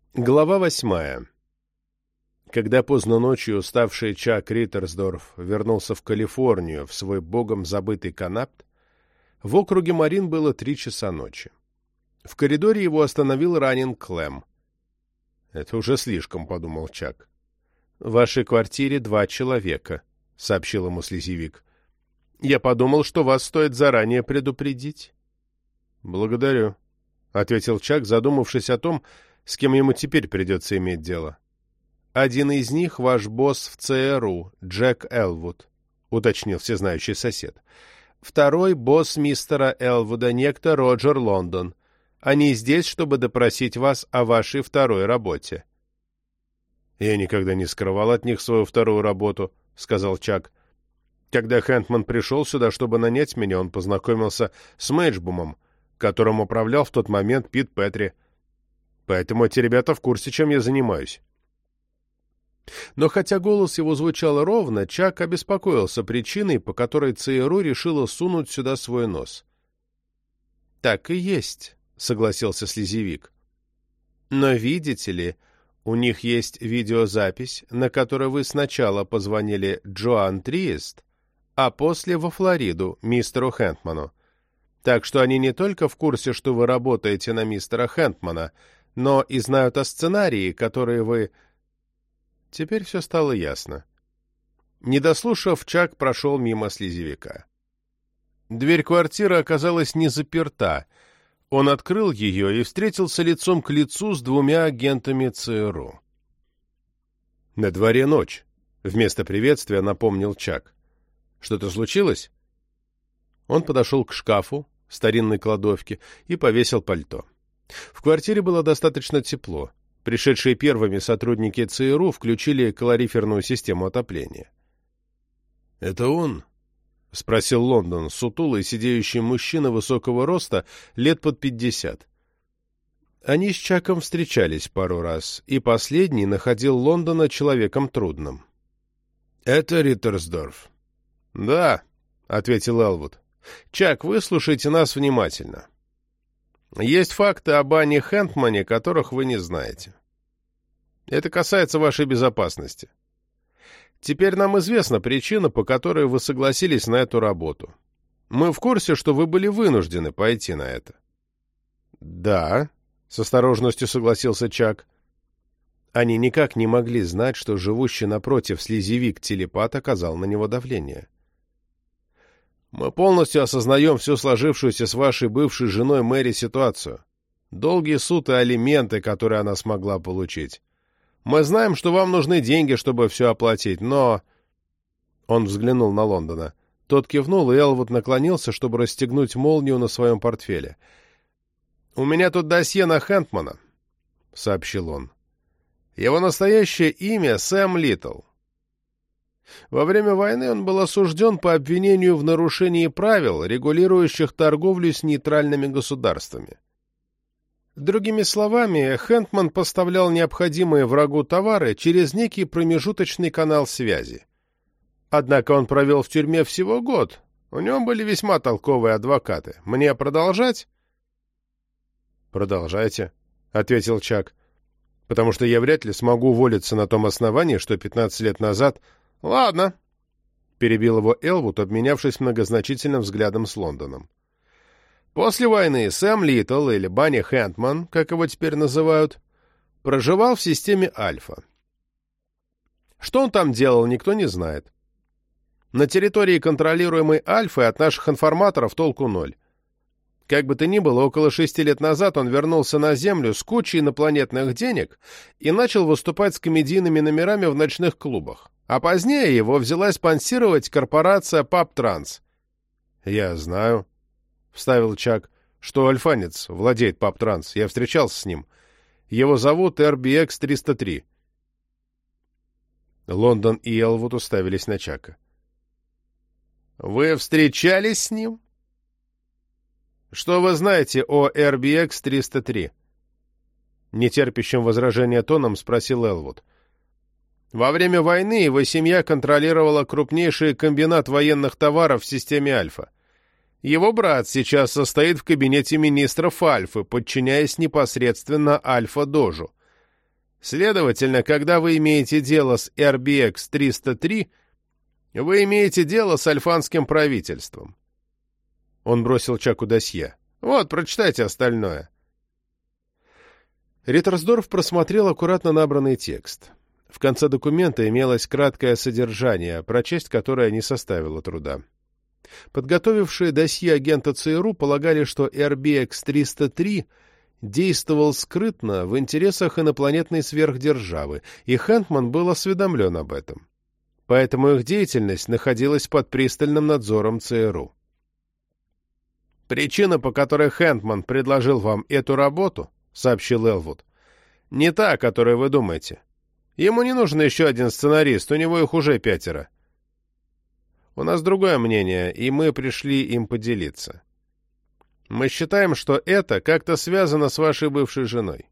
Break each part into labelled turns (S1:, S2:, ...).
S1: Глава 8. Когда поздно ночью уставший Чак Риттерсдорф вернулся в Калифорнию, в свой богом забытый Канапт, в округе Марин было 3 часа ночи. В коридоре его остановил ранен Клэм. «Это уже слишком», — подумал Чак. «В вашей квартире 2 человека», — сообщил ему слезевик. «Я подумал, что вас стоит заранее предупредить». «Благодарю», — ответил Чак, задумавшись о том, с кем ему теперь придется иметь дело. «Один из них — ваш босс в ЦРУ, Джек Элвуд», — уточнил всезнающий сосед. «Второй — босс мистера Элвуда, некто Роджер Лондон. Они здесь, чтобы допросить вас о вашей второй работе». «Я никогда не скрывал от них свою вторую работу», — сказал Чак. «Когда Хэнтман пришел сюда, чтобы нанять меня, он познакомился с Мэйджбумом, которым управлял в тот момент Пит Петри. Поэтому эти ребята в курсе, чем я занимаюсь». Но хотя голос его звучал ровно, Чак обеспокоился причиной, по которой ЦРУ решила сунуть сюда свой нос. «Так и есть», — согласился слезевик. «Но видите ли, у них есть видеозапись, на которой вы сначала позвонили Джоан Триест, а после во Флориду мистеру Хэнтману. Так что они не только в курсе, что вы работаете на мистера Хэнтмана, но и знают о сценарии, которые вы...» Теперь все стало ясно. Не дослушав, Чак прошел мимо слезевика. Дверь квартиры оказалась не заперта. Он открыл ее и встретился лицом к лицу с 2 агентами ЦРУ. «На дворе ночь», — вместо приветствия напомнил Чак. «Что-то случилось?» Он подошел к шкафу, старинной кладовке, и повесил пальто. В квартире было достаточно тепло. Пришедшие первыми сотрудники ЦРУ включили калориферную систему отопления. «Это он?» — спросил Лондон, сутулый, сидеющий мужчина высокого роста, лет под 50. Они с Чаком встречались пару раз, и последний находил Лондона человеком трудным. «Это Риттерсдорф». «Да», — ответил Элвуд. «Чак, выслушайте нас внимательно. Есть факты об Анне Хэнтмане, которых вы не знаете. Это касается вашей безопасности. Теперь нам известна причина, по которой вы согласились на эту работу. Мы в курсе, что вы были вынуждены пойти на это». «Да», — с осторожностью согласился Чак. Они никак не могли знать, что живущий напротив слезевик-телепат оказал на него давление. «Мы полностью осознаем всю сложившуюся с вашей бывшей женой Мэри ситуацию. Долгий суд и алименты, которые она смогла получить. Мы знаем, что вам нужны деньги, чтобы все оплатить, но...» Он взглянул на Лондона. Тот кивнул, и Элвуд наклонился, чтобы расстегнуть молнию на своем портфеле. «У меня тут досье на Хэнтмана», — сообщил он. «Его настоящее имя Сэм Литтл. Во время войны он был осужден по обвинению в нарушении правил, регулирующих торговлю с нейтральными государствами. Другими словами, Хэнтман поставлял необходимые врагу товары через некий промежуточный канал связи. Однако он провел в тюрьме всего год. У него были весьма толковые адвокаты. Мне продолжать?» «Продолжайте», — ответил Чак, «потому что я вряд ли смогу уволиться на том основании, что 15 лет назад...» «Ладно», — перебил его Элвуд, обменявшись многозначительным взглядом с Лондоном. «После войны Сэм Литтл, или Банни Хэнтман, как его теперь называют, проживал в системе Альфа. Что он там делал, никто не знает. На территории, контролируемой Альфой, от наших информаторов толку 0. Как бы то ни было, около 6 лет назад он вернулся на Землю с кучей инопланетных денег и начал выступать с комедийными номерами в ночных клубах. А позднее его взялась спонсировать корпорация PubTrans». «Я знаю», — вставил Чак, — «что альфанец владеет PubTrans. Я встречался с ним. Его зовут RBX-303». Лондон и Элвуд уставились на Чака. «Вы встречались с ним? Что вы знаете о RBX-303?» Нетерпящим возражения тоном спросил Элвуд. «Во время войны его семья контролировала крупнейший комбинат военных товаров в системе Альфа. Его брат сейчас состоит в кабинете министров Альфы, подчиняясь непосредственно Альфа-Дожу. Следовательно, когда вы имеете дело с RBX-303, вы имеете дело с альфанским правительством. Он бросил Чаку досье. Вот, прочитайте остальное. Риттерсдорф просмотрел аккуратно набранный текст. В конце документа имелось краткое содержание, прочесть которое не составило труда. Подготовившие досье агента ЦРУ полагали, что RBX-303 действовал скрытно в интересах инопланетной сверхдержавы, и Хэнтман был осведомлен об этом. Поэтому их деятельность находилась под пристальным надзором ЦРУ. «Причина, по которой Хэнтман предложил вам эту работу, — сообщил Элвуд, — не та, о которой вы думаете. Ему не нужен еще один сценарист, у него их уже 5. У нас другое мнение, и мы пришли им поделиться. Мы считаем, что это как-то связано с вашей бывшей женой».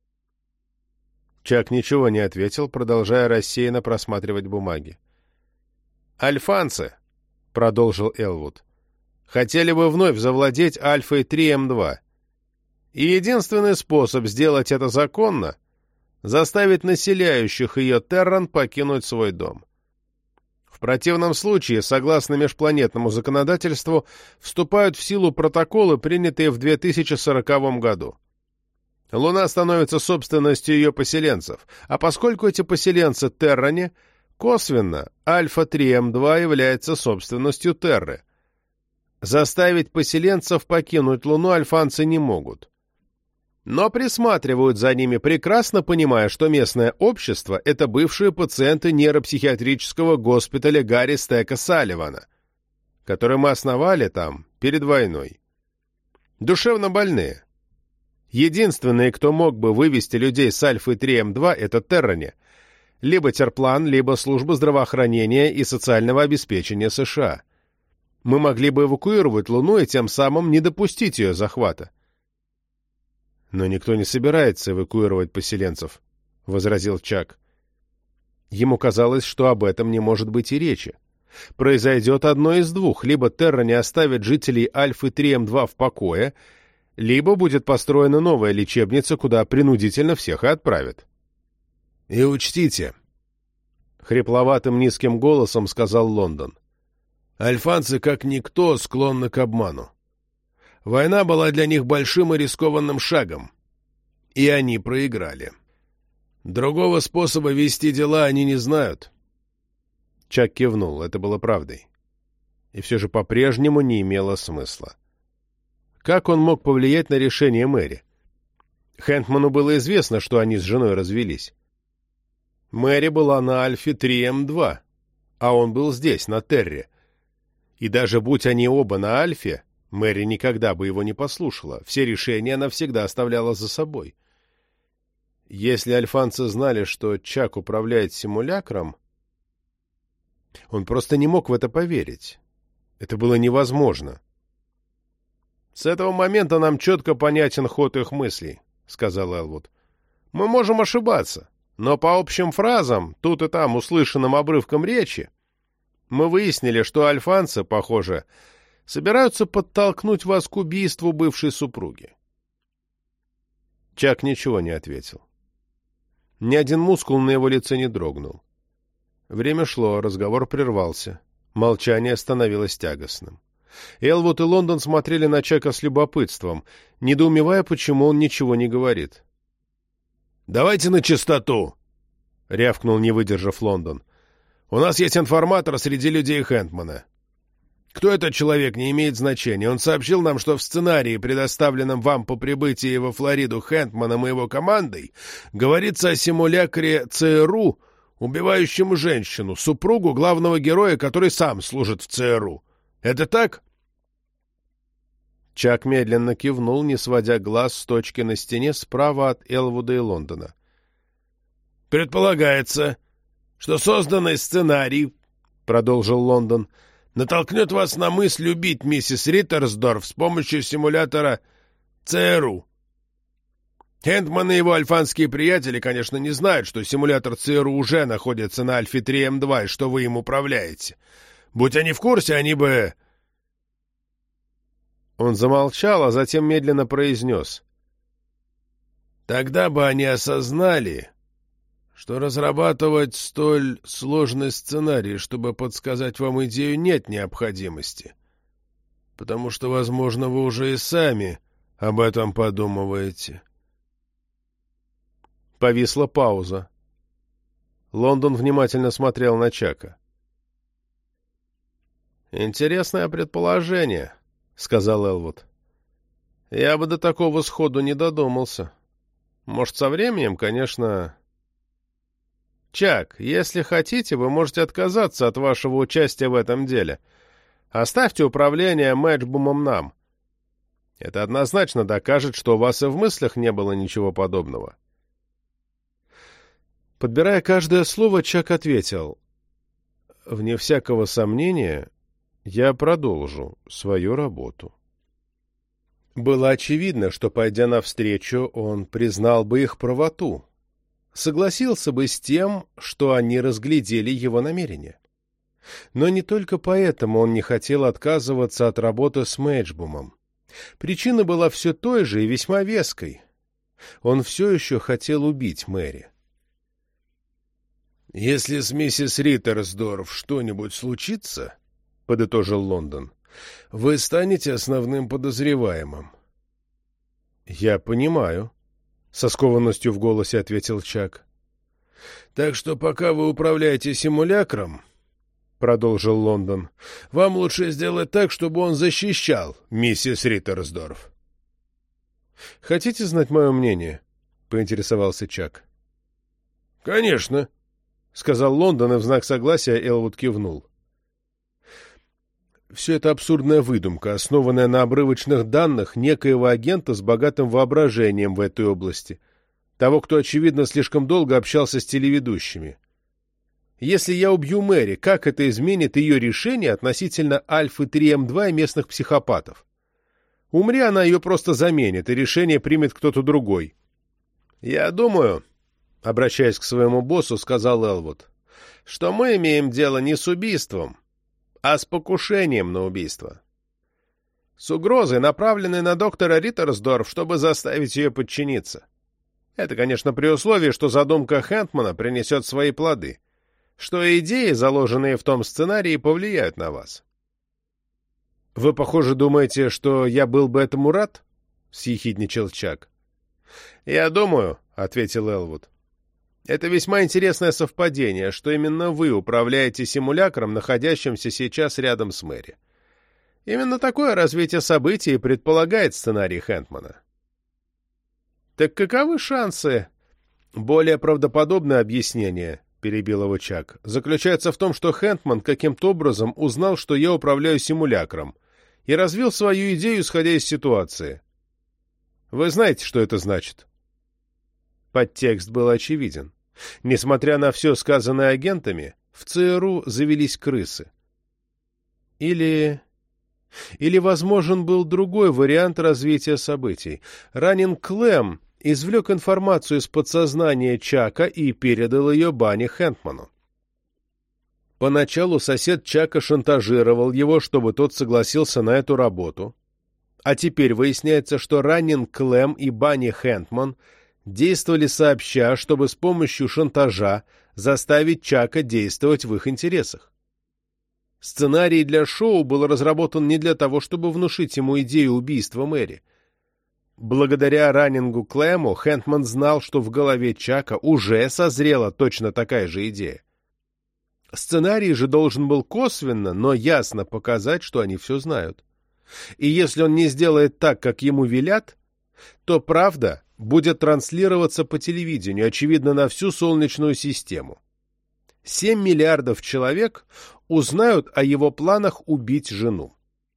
S1: Чак ничего не ответил, продолжая рассеянно просматривать бумаги. «Альфанцы, — продолжил Элвуд, — хотели бы вновь завладеть Альфой 3М2. И единственный способ сделать это законно — заставить населяющих ее Терран покинуть свой дом. В противном случае, согласно межпланетному законодательству, вступают в силу протоколы, принятые в 2040 году. Луна становится собственностью ее поселенцев, а поскольку эти поселенцы Терране, косвенно Альфа-3М2 является собственностью Терры. Заставить поселенцев покинуть Луну альфанцы не могут. Но присматривают за ними, прекрасно понимая, что местное общество — это бывшие пациенты нейропсихиатрического госпиталя Гарри Стека Салливана, который мы основали там перед войной. Душевно больные. Единственные, кто мог бы вывести людей с Альфы-3М2, это Терране, либо Терплан, либо Служба здравоохранения и социального обеспечения США. Мы могли бы эвакуировать Луну и тем самым не допустить ее захвата. «Но никто не собирается эвакуировать поселенцев», — возразил Чак. Ему казалось, что об этом не может быть и речи. Произойдет одно из двух: либо Терра не оставит жителей Альфы-3М2 в покое, либо будет построена новая лечебница, куда принудительно всех и отправят. «И учтите», — хрипловатым низким голосом сказал Лондон, — «альфанцы, как никто, склонны к обману. Война была для них большим и рискованным шагом, и они проиграли. Другого способа вести дела они не знают». Чак кивнул, это было правдой. И все же по-прежнему не имело смысла. Как он мог повлиять на решение Мэри? Хэнтману было известно, что они с женой развелись. Мэри была на Альфе 3М2, а он был здесь, на Терре. И даже будь они оба на Альфе, Мэри никогда бы его не послушала, все решения она всегда оставляла за собой. Если альфанцы знали, что Чак управляет симулякром, он просто не мог в это поверить. Это было невозможно. «С этого момента нам четко понятен ход их мыслей», — сказал Элвуд. «Мы можем ошибаться, но по общим фразам, тут и там услышанным обрывкам речи, мы выяснили, что альфанцы, похоже, собираются подтолкнуть вас к убийству бывшей супруги». Чак ничего не ответил. Ни один мускул на его лице не дрогнул. Время шло, разговор прервался. Молчание становилось тягостным. Элвуд и Лондон смотрели на Чака с любопытством, недоумевая, почему он ничего не говорит. «Давайте на чистоту!» — рявкнул, не выдержав, Лондон. «У нас есть информатор среди людей Хэнтмана. Кто этот человек, не имеет значения. Он сообщил нам, что в сценарии, предоставленном вам по прибытии во Флориду Хэнтманом и его командой, говорится о симулякре ЦРУ, убивающем женщину, супругу главного героя, который сам служит в ЦРУ. Это так?» Чак медленно кивнул, не сводя глаз с точки на стене справа от Элвуда и Лондона. «Предполагается, что созданный сценарий, — продолжил Лондон, — натолкнет вас на мысль убить миссис Риттерсдорф с помощью симулятора ЦРУ. Хэнтман и его альфанские приятели, конечно, не знают, что симулятор ЦРУ уже находится на Альфе 3М2 и что вы им управляете. Будь они в курсе, они бы...» Он замолчал, а затем медленно произнес. «Тогда бы они осознали, что разрабатывать столь сложный сценарий, чтобы подсказать вам идею, нет необходимости, потому что, возможно, вы уже и сами об этом подумываете». Повисла пауза. Лондон внимательно смотрел на Чака. «Интересное предположение», — сказал Элвуд. «Я бы до такого сходу не додумался. Может, со временем, конечно...» «Чак, если хотите, вы можете отказаться от вашего участия в этом деле. Оставьте управление Мэджбумом нам. Это однозначно докажет, что у вас и в мыслях не было ничего подобного». Подбирая каждое слово, Чак ответил: «Вне всякого сомнения, я продолжу свою работу». Было очевидно, что, пойдя навстречу, он признал бы их правоту, согласился бы с тем, что они разглядели его намерения. Но не только поэтому он не хотел отказываться от работы с Мэджбумом. Причина была все той же и весьма веской. Он все еще хотел убить Мэри. «Если с миссис Риттерсдорф что-нибудь случится, — подытожил Лондон, — вы станете основным подозреваемым». «Я понимаю», — со скованностью в голосе ответил Чак. «Так что пока вы управляете симулякром, — продолжил Лондон, — вам лучше сделать так, чтобы он защищал миссис Риттерсдорф». «Хотите знать мое мнение?» — поинтересовался Чак. «Конечно», — сказал Лондон, и в знак согласия Элвуд кивнул. Все это абсурдная выдумка, основанная на обрывочных данных некоего агента с богатым воображением в этой области, того, кто, очевидно, слишком долго общался с телеведущими. Если я убью Мэри, как это изменит ее решение относительно Альфы-3М2 и местных психопатов? Умри, она ее просто заменит, и решение примет кто-то другой. «Я думаю, — обращаясь к своему боссу, сказал Элвуд, — что мы имеем дело не с убийством, а с покушением на убийство. С угрозой, направленной на доктора Риттерсдорф, чтобы заставить ее подчиниться. Это, конечно, при условии, что задумка Хэнтмана принесет свои плоды, что идеи, заложенные в том сценарии, повлияют на вас». «Вы, похоже, думаете, что я был бы этому рад?» — съехидничал Чак. «Я думаю, — ответил Элвуд, — это весьма интересное совпадение, что именно вы управляете симулякром, находящимся сейчас рядом с Мэри. Именно такое развитие событий предполагает сценарий Хэнтмана». «Так каковы шансы?» «Более правдоподобное объяснение, — перебил его Чак, — заключается в том, что Хэнтман каким-то образом узнал, что я управляю симулякром, и развил свою идею, исходя из ситуации. Вы знаете, что это значит?» Подтекст был очевиден. Несмотря на все сказанное агентами, в ЦРУ завелись крысы. Или возможен был другой вариант развития событий. Раннинг Клэм извлек информацию из подсознания Чака и передал ее Банни Хэнтману. Поначалу сосед Чака шантажировал его, чтобы тот согласился на эту работу. А теперь выясняется, что Раннинг Клэм и Банни Хэнтман действовали сообща, чтобы с помощью шантажа заставить Чака действовать в их интересах. Сценарий для шоу был разработан не для того, чтобы внушить ему идею убийства Мэри. Благодаря Раннингу Клэму Хэнтман знал, что в голове Чака уже созрела точно такая же идея. Сценарий же должен был косвенно, но ясно показать, что они все знают. И если он не сделает так, как ему велят, то правда будет транслироваться по телевидению, очевидно, на всю Солнечную систему. 7 миллиардов человек узнают о его планах убить жену.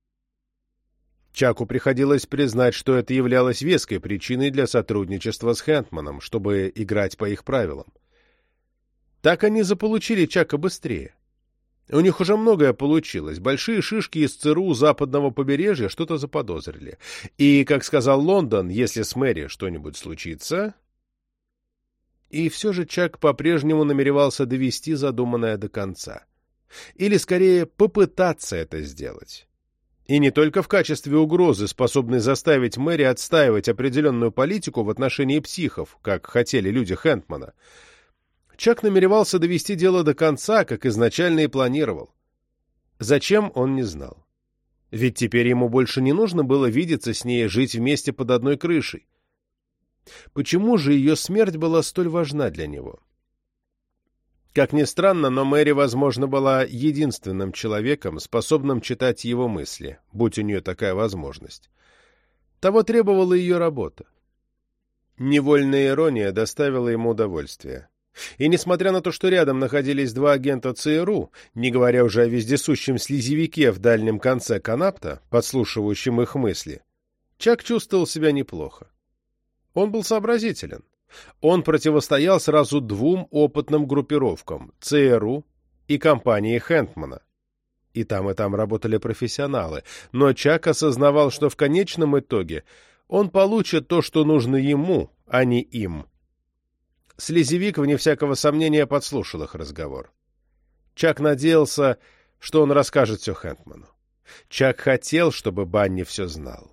S1: Чаку приходилось признать, что это являлось веской причиной для сотрудничества с Хэнтманом, чтобы играть по их правилам. Так они заполучили Чака быстрее. У них уже многое получилось. Большие шишки из ЦРУ западного побережья что-то заподозрили. И, как сказал Лондон, если с Мэри что-нибудь случится... И все же Чак по-прежнему намеревался довести задуманное до конца. Или, скорее, попытаться это сделать. И не только в качестве угрозы, способной заставить Мэри отстаивать определенную политику в отношении психов, как хотели люди Хэнтмана. Чак намеревался довести дело до конца, как изначально и планировал. Зачем, он не знал. Ведь теперь ему больше не нужно было видеться с ней и жить вместе под одной крышей. Почему же ее смерть была столь важна для него? Как ни странно, но Мэри, возможно, была единственным человеком, способным читать его мысли, будь у нее такая возможность. Того требовала ее работа. Невольная ирония доставила ему удовольствие. И несмотря на то, что рядом находились два агента ЦРУ, не говоря уже о вездесущем слизевике в дальнем конце канапта, подслушивающем их мысли, Чак чувствовал себя неплохо. Он был сообразителен. Он противостоял сразу двум опытным группировкам — ЦРУ и компании Хэнтмана. И там работали профессионалы, но Чак осознавал, что в конечном итоге он получит то, что нужно ему, а не им. Слизевик, вне всякого сомнения, подслушал их разговор. Чак надеялся, что он расскажет все Хэнтману. Чак хотел, чтобы Банни все знал.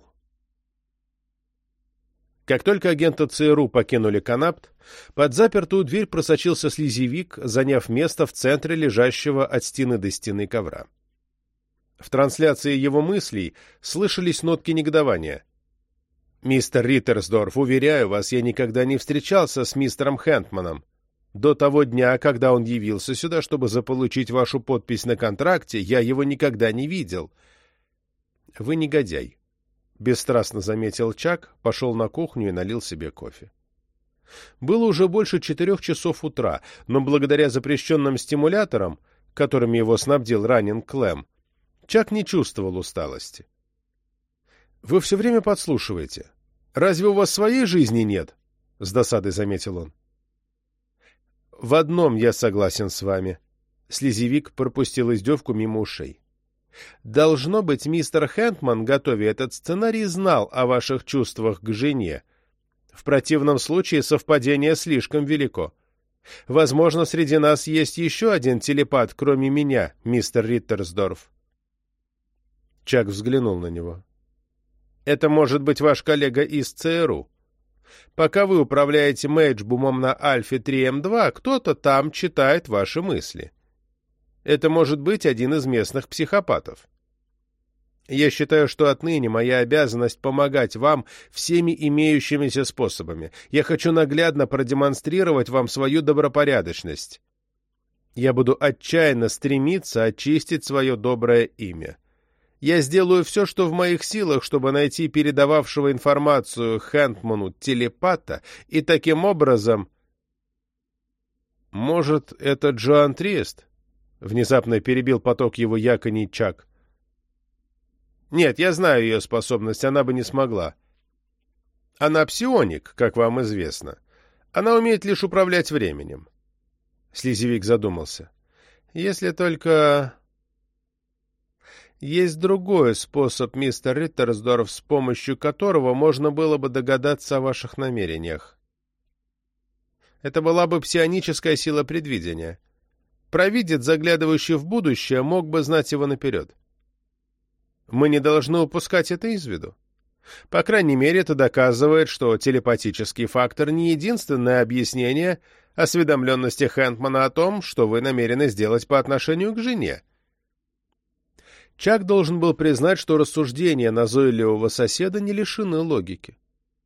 S1: Как только агенты ЦРУ покинули канапт, под запертую дверь просочился слизевик, заняв место в центре лежащего от стены до стены ковра. В трансляции его мыслей слышались нотки негодования. «Мистер Риттерсдорф, уверяю вас, я никогда не встречался с мистером Хэнтманом. До того дня, когда он явился сюда, чтобы заполучить вашу подпись на контракте, я его никогда не видел». «Вы негодяй», — бесстрастно заметил Чак, пошел на кухню и налил себе кофе. Было уже больше 4 часов утра, но благодаря запрещенным стимуляторам, которыми его снабдил Раннинг Клэм, Чак не чувствовал усталости. «Вы все время подслушиваете. Разве у вас своей жизни нет?» — с досадой заметил он. «В одном я согласен с вами». Слизевик пропустил издевку мимо ушей. «Должно быть, мистер Хэнтман, готовя этот сценарий, знал о ваших чувствах к жене. В противном случае совпадение слишком велико. Возможно, среди нас есть еще один телепат, кроме меня, мистер Риттерсдорф». Чак взглянул на него. «Это может быть ваш коллега из ЦРУ. Пока вы управляете Мэйджбумом на Альфе-3М2, кто-то там читает ваши мысли. Это может быть один из местных психопатов. Я считаю, что отныне моя обязанность помогать вам всеми имеющимися способами. Я хочу наглядно продемонстрировать вам свою добропорядочность. Я буду отчаянно стремиться очистить свое доброе имя. Я сделаю все, что в моих силах, чтобы найти передававшего информацию Хэнтману телепата, и таким образом... «Может, это Джоан Триест?» — внезапно перебил поток его яконей Чак. «Нет, я знаю ее способность, она бы не смогла. Она псионик, как вам известно. Она умеет лишь управлять временем». Слизевик задумался. «Если только... Есть другой способ, мистер Риттерсдорф, с помощью которого можно было бы догадаться о ваших намерениях. Это была бы псионическая сила предвидения. Провидец, заглядывающий в будущее, мог бы знать его наперед. Мы не должны упускать это из виду. По крайней мере, это доказывает, что телепатический фактор не единственное объяснение осведомленности Хэнтмана о том, что вы намерены сделать по отношению к жене. Чак должен был признать, что рассуждения назойливого соседа не лишены логики.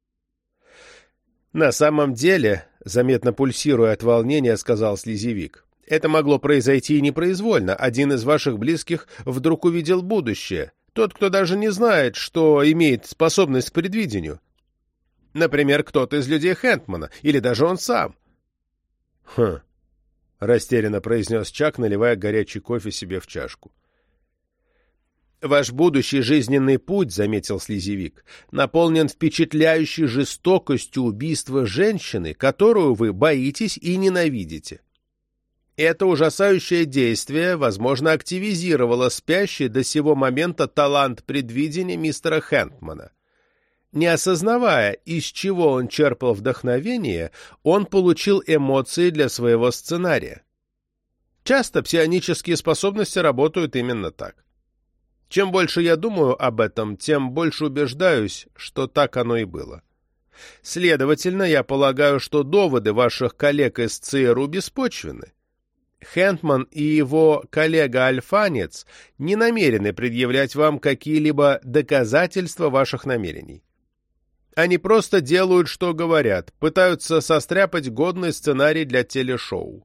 S1: «На самом деле, — заметно пульсируя от волнения, сказал слизевик, — это могло произойти и непроизвольно. Один из ваших близких вдруг увидел будущее. Тот, кто даже не знает, что имеет способность к предвидению. Например, кто-то из людей Хэнтмана, или даже он сам». «Хм», — растерянно произнес Чак, наливая горячий кофе себе в чашку. «Ваш будущий жизненный путь, — заметил слизевик, — наполнен впечатляющей жестокостью убийства женщины, которую вы боитесь и ненавидите. Это ужасающее действие, возможно, активизировало спящий до сего момента талант предвидения мистера Хэнтмана. Не осознавая, из чего он черпал вдохновение, он получил эмоции для своего сценария. Часто псионические способности работают именно так. Чем больше я думаю об этом, тем больше убеждаюсь, что так оно и было. Следовательно, я полагаю, что доводы ваших коллег из ЦРУ беспочвенны. Хэнтман и его коллега-альфанец не намерены предъявлять вам какие-либо доказательства ваших намерений. Они просто делают, что говорят, пытаются состряпать годный сценарий для телешоу.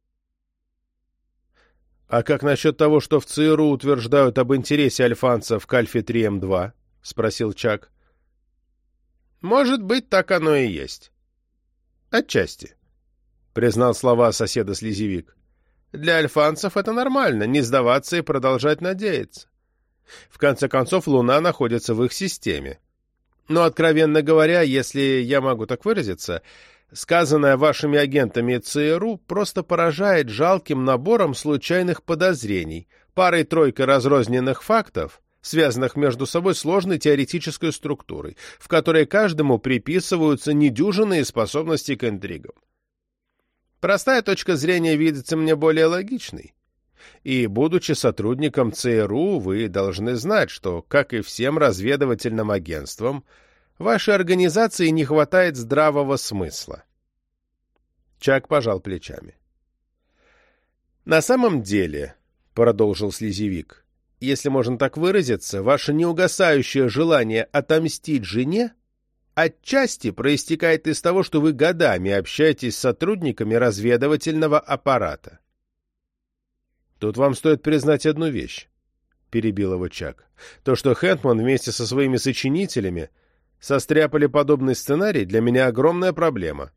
S1: «А как насчет того, что в ЦРУ утверждают об интересе альфанцев к Альфе-3М2?» — спросил Чак. «Может быть, так оно и есть». «Отчасти», — признал слова соседа-слезевик. «Для альфанцев это нормально, не сдаваться и продолжать надеяться. В конце концов, Луна находится в их системе. Но, откровенно говоря, если я могу так выразиться, сказанное вашими агентами ЦРУ просто поражает жалким набором случайных подозрений, парой-тройкой разрозненных фактов, связанных между собой сложной теоретической структурой, в которой каждому приписываются недюжинные способности к интригам. Простая точка зрения видится мне более логичной. И, будучи сотрудником ЦРУ, вы должны знать, что, как и всем разведывательным агентствам, вашей организации не хватает здравого смысла. Чак пожал плечами. «На самом деле, — продолжил слезевик, — если можно так выразиться, ваше неугасающее желание отомстить жене отчасти проистекает из того, что вы годами общаетесь с сотрудниками разведывательного аппарата». «Тут вам стоит признать одну вещь», — перебил его Чак. «То, что Хэнтман вместе со своими сочинителями состряпали подобный сценарий, для меня огромная проблема.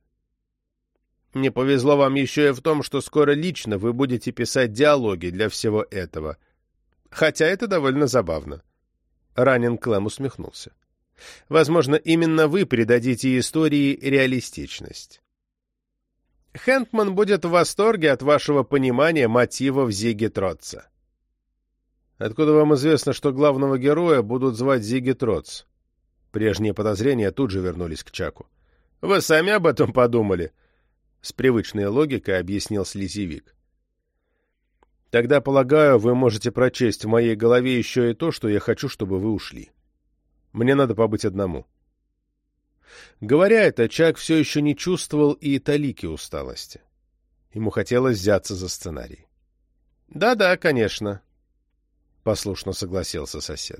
S1: Не повезло вам еще и в том, что скоро лично вы будете писать диалоги для всего этого. Хотя это довольно забавно». Раннин Клэм усмехнулся. «Возможно, именно вы придадите истории реалистичность. Хэнтман будет в восторге от вашего понимания мотивов Зигги Тротца». «Откуда вам известно, что главного героя будут звать Зигги Тротц?» Прежние подозрения тут же вернулись к Чаку. «Вы сами об этом подумали?» С привычной логикой объяснил слезевик. «Тогда, полагаю, вы можете прочесть в моей голове еще и то, что я хочу, чтобы вы ушли. Мне надо побыть одному». Говоря это, Чак все еще не чувствовал и талики усталости. Ему хотелось взяться за сценарий. «Да-да, конечно», — послушно согласился сосед.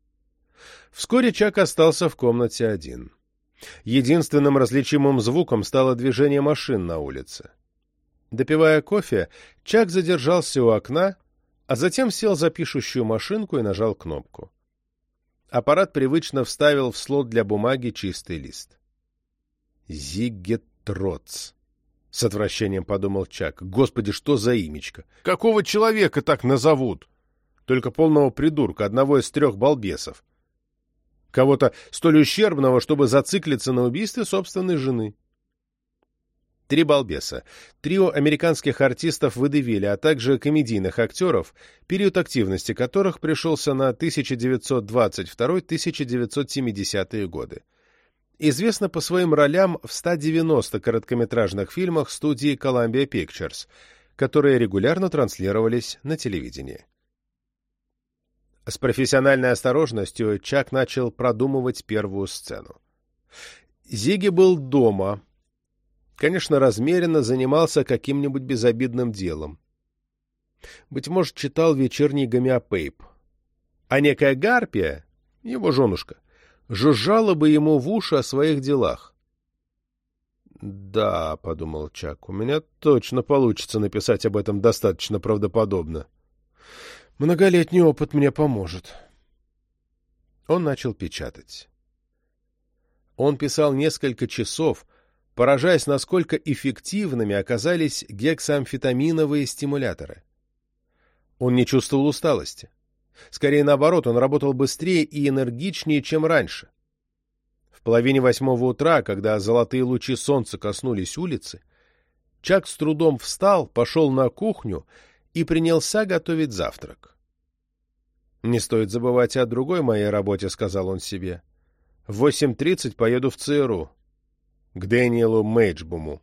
S1: Вскоре Чак остался в комнате один. Единственным различимым звуком стало движение машин на улице. Допивая кофе, Чак задержался у окна, а затем сел за пишущую машинку и нажал кнопку. Аппарат привычно вставил в слот для бумаги чистый лист. «Зигги Тротц», — с отвращением подумал Чак. «Господи, что за имечко! Какого человека так назовут? Только полного придурка, одного из 3 балбесов. Кого-то столь ущербного, чтобы зациклиться на убийстве собственной жены». 3 балбеса. Трио американских артистов водевиля, а также комедийных актеров, период активности которых пришелся на 1922-1970-е годы. Известно по своим ролям в 190 короткометражных фильмах студии Columbia Pictures, которые регулярно транслировались на телевидении. С профессиональной осторожностью Чак начал продумывать первую сцену. Зигги был дома. Конечно, размеренно занимался каким-нибудь безобидным делом. Быть может, читал вечерний гомеопейп. А некая Гарпия, его женушка, жужжала бы ему в уши о своих делах. «Да», — подумал Чак, — «у меня точно получится написать об этом достаточно правдоподобно. Многолетний опыт мне поможет». Он начал печатать. Он писал несколько часов, поражаясь, насколько эффективными оказались гексаамфетаминовые стимуляторы. Он не чувствовал усталости. Скорее наоборот, он работал быстрее и энергичнее, чем раньше. В 7:30 утра, когда золотые лучи солнца коснулись улицы, Чак с трудом встал, пошел на кухню и принялся готовить завтрак. «Не стоит забывать о другой моей работе», — сказал он себе. «В 8:30 поеду в ЦРУ, к Дэниелу Мейджбуму».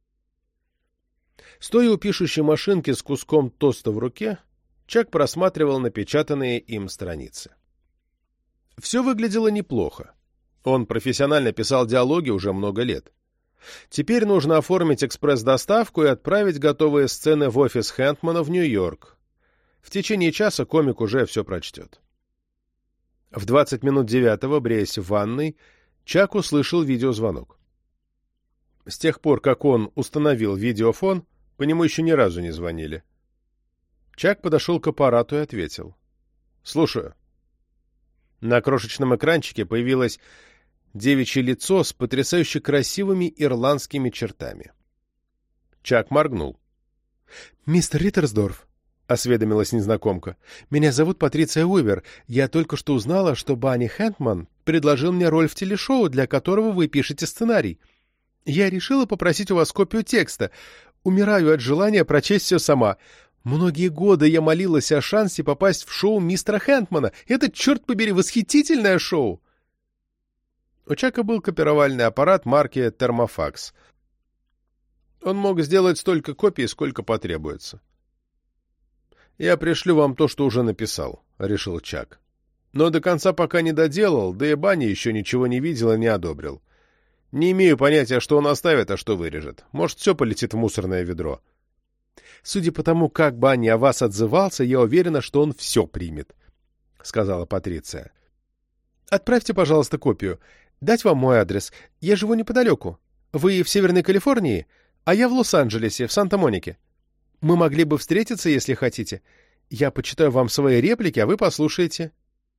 S1: Стоя у пишущей машинки с куском тоста в руке, Чак просматривал напечатанные им страницы. Все выглядело неплохо. Он профессионально писал диалоги уже много лет. Теперь нужно оформить экспресс-доставку и отправить готовые сцены в офис Хэнтмана в Нью-Йорк. В течение часа комик уже все прочтет. В 20 минут 9, бреясь в ванной, Чак услышал видеозвонок. С тех пор, как он установил видеофон, по нему еще ни разу не звонили. Чак подошел к аппарату и ответил. «Слушаю». На крошечном экранчике появилось девичье лицо с потрясающе красивыми ирландскими чертами. Чак моргнул. «Мистер Риттерсдорф», — осведомилась незнакомка, — «меня зовут Патриция Уивер. Я только что узнала, что Банни Хэнтман предложил мне роль в телешоу, для которого вы пишете сценарий. Я решила попросить у вас копию текста. Умираю от желания прочесть все сама. Многие годы я молилась о шансе попасть в шоу мистера Хэнтмана. Это, черт побери, восхитительное шоу!» У Чака был копировальный аппарат марки «Термофакс». Он мог сделать столько копий, сколько потребуется. «Я пришлю вам то, что уже написал», — решил Чак. «Но до конца пока не доделал, да и Банни еще ничего не видел и не одобрил. Не имею понятия, что он оставит, а что вырежет. Может, все полетит в мусорное ведро. Судя по тому, как Банни о вас отзывался, я уверена, что он все примет», — сказала Патриция. «Отправьте, пожалуйста, копию. Дать вам мой адрес. Я живу неподалеку. Вы в Северной Калифорнии, а я в Лос-Анджелесе, в Санта-Монике. Мы могли бы встретиться, если хотите. Я почитаю вам свои реплики, а вы послушаете».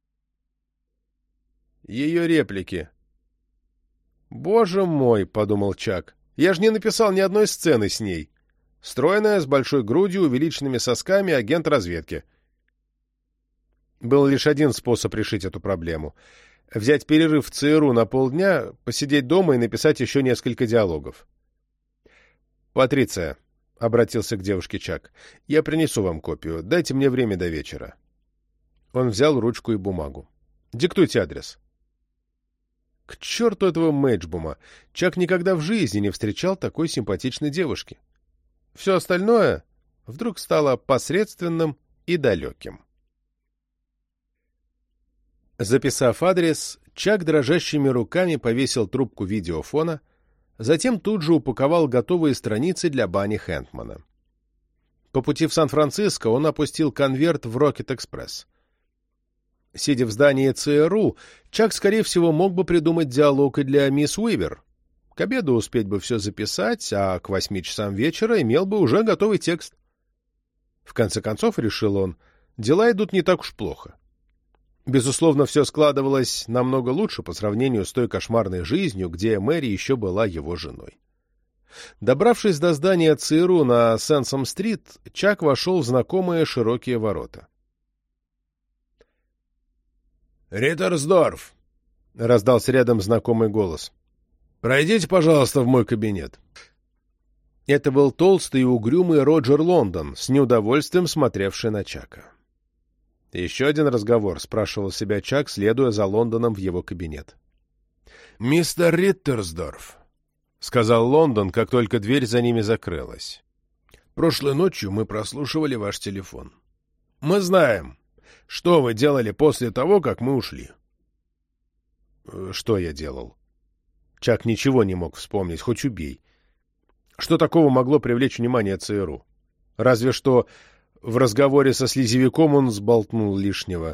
S1: Ее реплики. «Боже мой», — подумал Чак, — «я же не написал ни одной сцены с ней. Стройная, с большой грудью, увеличенными сосками, агент разведки». Был лишь один способ решить эту проблему — взять перерыв в ЦРУ на полдня, посидеть дома и написать еще несколько диалогов. «Патриция», — обратился к девушке Чак, — «я принесу вам копию. Дайте мне время до вечера». Он взял ручку и бумагу. «Диктуйте адрес». К черту этого Мэджбума! Чак никогда в жизни не встречал такой симпатичной девушки. Все остальное вдруг стало посредственным и далеким. Записав адрес, Чак дрожащими руками повесил трубку видеофона, затем тут же упаковал готовые страницы для Банни Хэнтмана. По пути в Сан-Франциско он опустил конверт в Рокет-экспресс. Сидя в здании ЦРУ, Чак, скорее всего, мог бы придумать диалог и для мисс Уивер. К обеду успеть бы все записать, а к 8 часам вечера имел бы уже готовый текст. В конце концов, решил он, дела идут не так уж плохо. Безусловно, все складывалось намного лучше по сравнению с той кошмарной жизнью, где Мэри еще была его женой. Добравшись до здания ЦРУ на Сенсом-стрит, Чак вошел в знакомые широкие ворота. «Риттерсдорф!» — раздался рядом знакомый голос. «Пройдите, пожалуйста, в мой кабинет». Это был толстый и угрюмый Роджер Лондон, с неудовольствием смотревший на Чака. «Еще один разговор», — спрашивал себя Чак, следуя за Лондоном в его кабинет. «Мистер Риттерсдорф», — сказал Лондон, как только дверь за ними закрылась. «Прошлой ночью мы прослушивали ваш телефон. Мы знаем, что вы делали после того, как мы ушли». «Что я делал?» Чак ничего не мог вспомнить, хоть убей. Что такого могло привлечь внимание ЦРУ? Разве что в разговоре со слизевиком он сболтнул лишнего.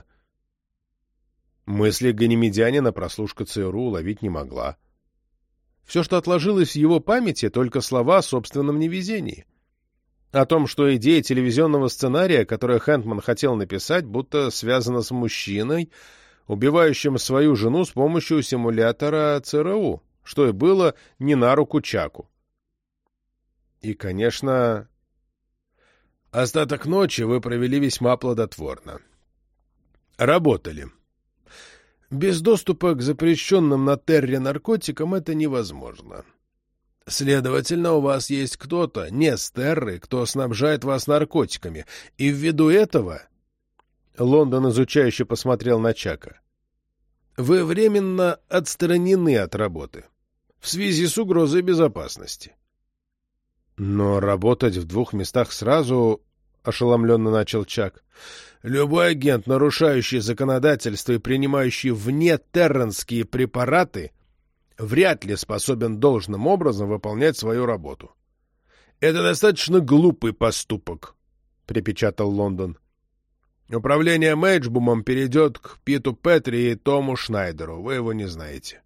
S1: Мысли ганимедянина прослушка ЦРУ уловить не могла. Все, что отложилось в его памяти, только слова о собственном невезении. О том, что идея телевизионного сценария, который Хэнтман хотел написать, будто связана с мужчиной, убивающим свою жену с помощью симулятора ЦРУ, что и было не на руку Чаку. И, конечно, остаток ночи вы провели весьма плодотворно. Работали. Без доступа к запрещенным на Терре наркотикам это невозможно. Следовательно, у вас есть кто-то, не с Терры, кто снабжает вас наркотиками, и ввиду этого... Лондон изучающе посмотрел на Чака. Вы временно отстранены от работы в связи с угрозой безопасности. Но работать в двух местах сразу... ошеломленно начал Чак. «Любой агент, нарушающий законодательство и принимающий внетерренские препараты, вряд ли способен должным образом выполнять свою работу. Это достаточно глупый поступок», — припечатал Лондон. «Управление Мэйджбумом перейдет к Питу Петри и Тому Шнайдеру. Вы его не знаете».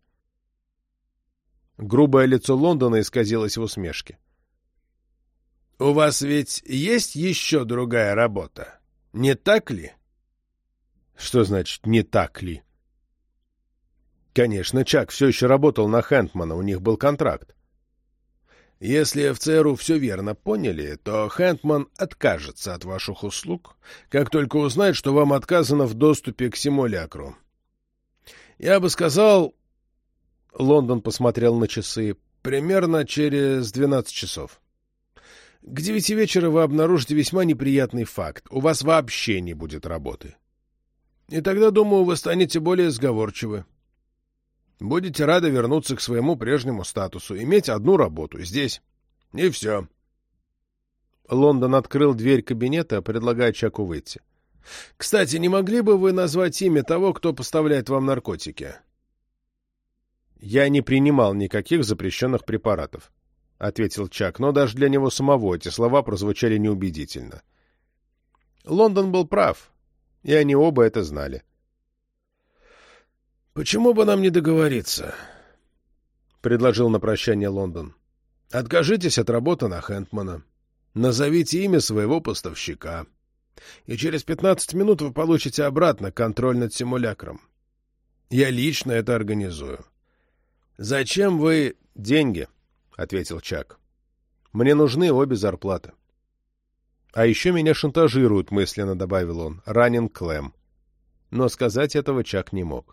S1: Грубое лицо Лондона исказилось в усмешке. «У вас ведь есть еще другая работа, не так ли?» «Что значит «не так ли»?» Конечно, Чак все еще работал на Хэндмана, у них был контракт. «Если в ЦРУ все верно поняли, то Хэндман откажется от ваших услуг, как только узнает, что вам отказано в доступе к симулякру. Я бы сказал...» Лондон посмотрел на часы. «Примерно через 12 часов. К 9 вечера вы обнаружите весьма неприятный факт. У вас вообще не будет работы. И тогда, думаю, вы станете более сговорчивы. Будете рады вернуться к своему прежнему статусу, иметь одну работу здесь. И все». Лондон открыл дверь кабинета, предлагая Чаку выйти. «Кстати, не могли бы вы назвать имя того, кто поставляет вам наркотики?» «Я не принимал никаких запрещенных препаратов», — ответил Чак, но даже для него самого эти слова прозвучали неубедительно. Лондон был прав, и они оба это знали. «Почему бы нам не договориться?» — предложил на прощание Лондон. «Откажитесь от работы на Хэндмана, назовите имя своего поставщика, и через 15 минут вы получите обратно контроль над симулякром. Я лично это организую. Зачем вы...» «Деньги», — ответил Чак. «Мне нужны обе зарплаты». «А еще меня шантажируют», — мысленно добавил он, — «ранен Клэм». Но сказать этого Чак не мог.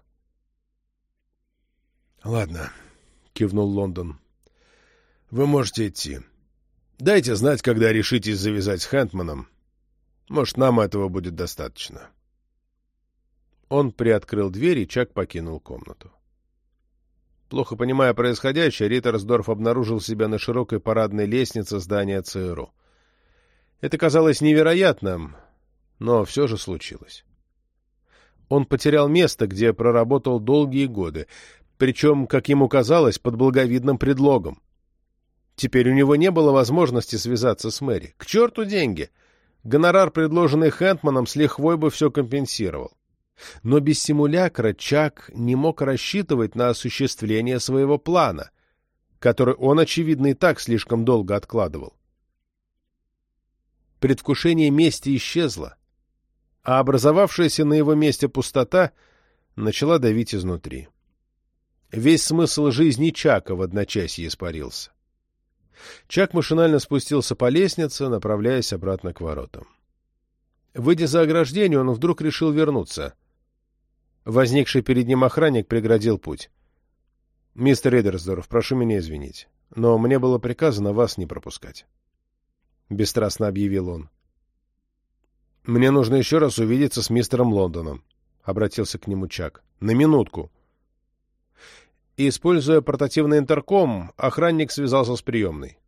S1: «Ладно», — кивнул Лондон. «Вы можете идти. Дайте знать, когда решитесь завязать с Хэндманом. Может, нам этого будет достаточно». Он приоткрыл дверь, и Чак покинул комнату. Плохо понимая происходящее, Риттерсдорф обнаружил себя на широкой парадной лестнице здания ЦРУ. Это казалось невероятным, но все же случилось. Он потерял место, где проработал долгие годы, причем, как ему казалось, под благовидным предлогом. Теперь у него не было возможности связаться с Мэри. К черту деньги! Гонорар, предложенный Хэндманом, с лихвой бы все компенсировал. Но без симулякра Чак не мог рассчитывать на осуществление своего плана, который он, очевидно, и так слишком долго откладывал. Предвкушение мести исчезло, а образовавшаяся на его месте пустота начала давить изнутри. Весь смысл жизни Чака в одночасье испарился. Чак машинально спустился по лестнице, направляясь обратно к воротам. Выйдя за ограждение, он вдруг решил вернуться. Возникший перед ним охранник преградил путь. «Мистер Риддерсдорф, прошу меня извинить, но мне было приказано вас не пропускать», — бесстрастно объявил он. «Мне нужно еще раз увидеться с мистером Лондоном», — обратился к нему Чак. «На минутку». И, используя портативный интерком, охранник связался с приемной.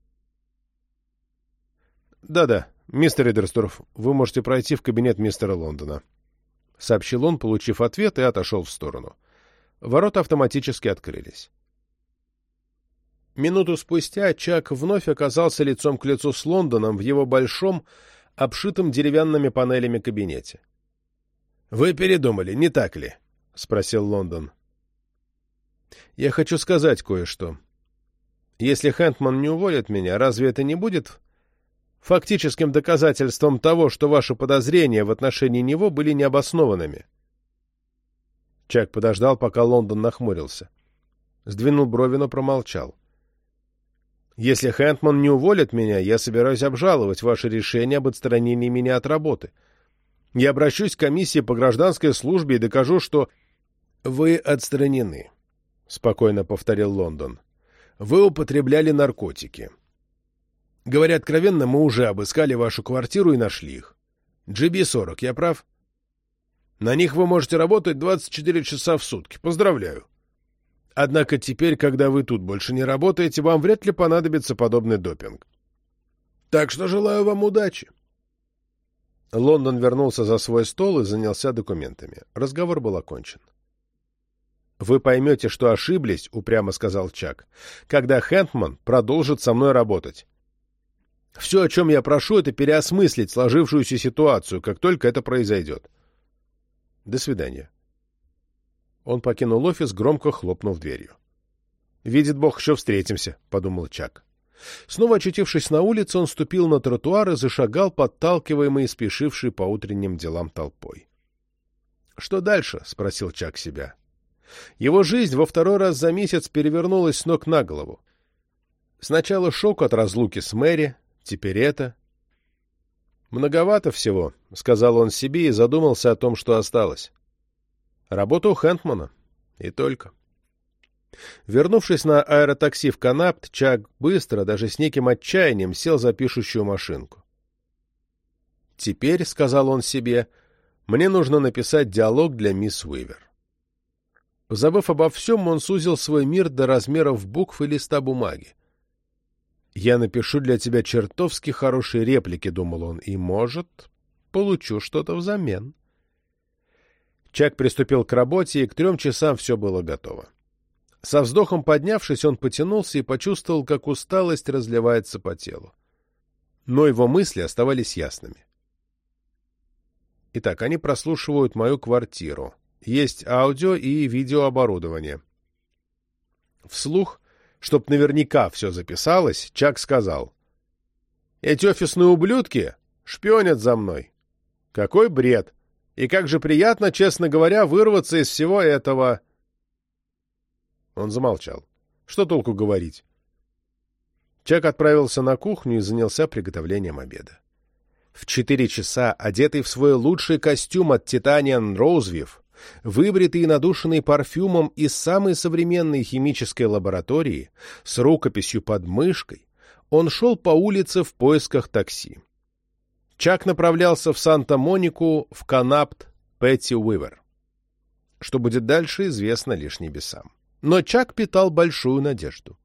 S1: «Да-да, мистер Риддерсдорф, вы можете пройти в кабинет мистера Лондона», — сообщил он, получив ответ, и отошел в сторону. Ворота автоматически открылись. Минуту спустя Чак вновь оказался лицом к лицу с Лондоном в его большом, обшитом деревянными панелями кабинете. «Вы передумали, не так ли?» — спросил Лондон. «Я хочу сказать кое-что. Если Хэндман не уволит меня, разве это не будет фактическим доказательством того, что ваши подозрения в отношении него были необоснованными?» Чак подождал, пока Лондон нахмурился. Сдвинул брови, но промолчал. «Если Хэндман не уволит меня, я собираюсь обжаловать ваше решение об отстранении меня от работы. Я обращусь к комиссии по гражданской службе и докажу, что...» «Вы отстранены», — спокойно повторил Лондон. «Вы употребляли наркотики. Говоря откровенно, мы уже обыскали вашу квартиру и нашли их. GB-40, я прав? На них вы можете работать 24 часа в сутки. Поздравляю. Однако теперь, когда вы тут больше не работаете, вам вряд ли понадобится подобный допинг. Так что желаю вам удачи». Лондон вернулся за свой стол и занялся документами. Разговор был окончен. «Вы поймете, что ошиблись», — упрямо сказал Чак, «когда Хэндман продолжит со мной работать. Все, о чем я прошу, это переосмыслить сложившуюся ситуацию, как только это произойдет. До свидания». Он покинул офис, громко хлопнув дверью. «Видит Бог, еще встретимся», — подумал Чак. Снова очутившись на улице, он ступил на тротуар и зашагал, подталкиваемый спешившей по утренним делам толпой. «Что дальше?» — спросил Чак себя. Его жизнь во второй раз за месяц перевернулась с ног на голову. Сначала шок от разлуки с Мэри, теперь это. «Многовато всего», — сказал он себе и задумался о том, что осталось. Работа у Хэндмана. И только. Вернувшись на аэротакси в Канапт, Чак быстро, даже с неким отчаянием, сел за пишущую машинку. «Теперь, — сказал он себе, — мне нужно написать диалог для мисс Уивер». Забыв обо всем, он сузил свой мир до размеров букв и листа бумаги. «Я напишу для тебя чертовски хорошие реплики, — думал он, — и, может, получу что-то взамен». Чак приступил к работе, и к 3 часам все было готово. Со вздохом поднявшись, он потянулся и почувствовал, как усталость разливается по телу. Но его мысли оставались ясными. Итак, они прослушивают мою квартиру. Есть аудио и видеооборудование. Вслух, чтоб наверняка все записалось, Чак сказал: «Эти офисные ублюдки шпионят за мной. Какой бред! И как же приятно, честно говоря, вырваться из всего этого...» Он замолчал. Что толку говорить? Чак отправился на кухню и занялся приготовлением обеда. В 4 часа, одетый в свой лучший костюм от Titanian Rosewiff, выбритый и надушенный парфюмом из самой современной химической лаборатории, с рукописью под мышкой, он шел по улице в поисках такси. Чак направлялся в Санта-Монику, в Канапт Пэтти Уивер. Что будет дальше, известно лишь небесам. Но Чак питал большую надежду.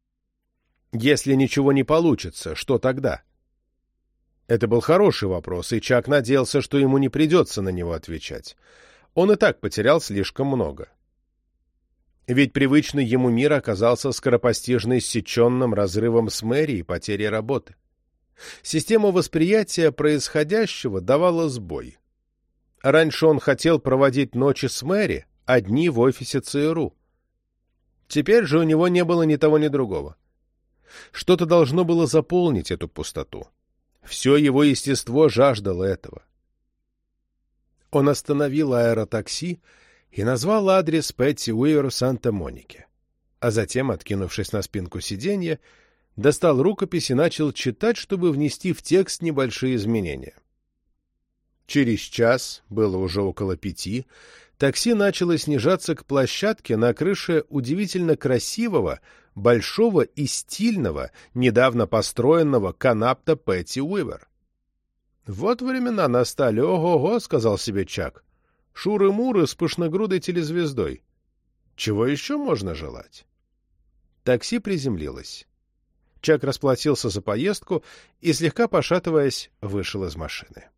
S1: Если ничего не получится, что тогда? Это был хороший вопрос, и Чак надеялся, что ему не придется на него отвечать. Он и так потерял слишком много. Ведь привычный ему мир оказался скоропостижно иссеченным разрывом с Мэри и потерей работы. Система восприятия происходящего давала сбой. Раньше он хотел проводить ночи с Мэри, а дни в офисе ЦРУ. Теперь же у него не было ни того, ни другого. Что-то должно было заполнить эту пустоту. Все его естество жаждало этого. Он остановил аэротакси и назвал адрес Пэтти Уивер в Санта-Монике, а затем, откинувшись на спинку сиденья, достал рукопись и начал читать, чтобы внести в текст небольшие изменения. Через час, было уже около 5, такси начало снижаться к площадке на крыше удивительно красивого, большого и стильного, недавно построенного Канапта Пэтти Уивер. «Вот времена настали, ого-го», — сказал себе Чак. «Шуры-муры с пышногрудой телезвездой. Чего еще можно желать?» Такси приземлилось. Чак расплатился за поездку и, слегка пошатываясь, вышел из машины.